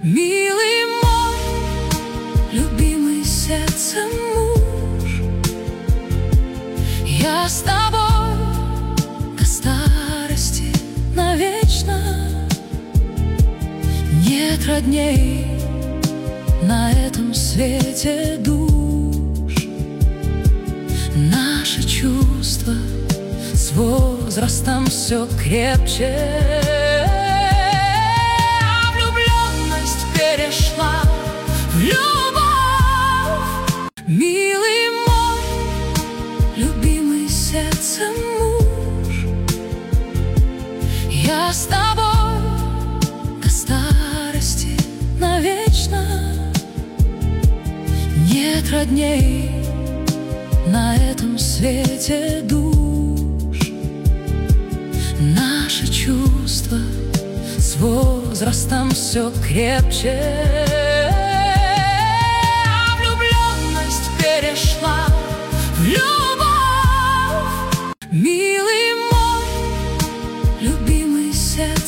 Милый мой, любимый сердцем муж, я с тобой до старости навечно. Нет родней на этом свете душ. Наши чувства с возрастом все крепче. Перешла в любовь. Милый мой, любимый сердцем муж, я с тобой до старости навечно. Нет родней на этом свете душ. Наши чувства с возрастом все крепче. Влюбленность перешла в любовь. Милый мой, любимый сердцем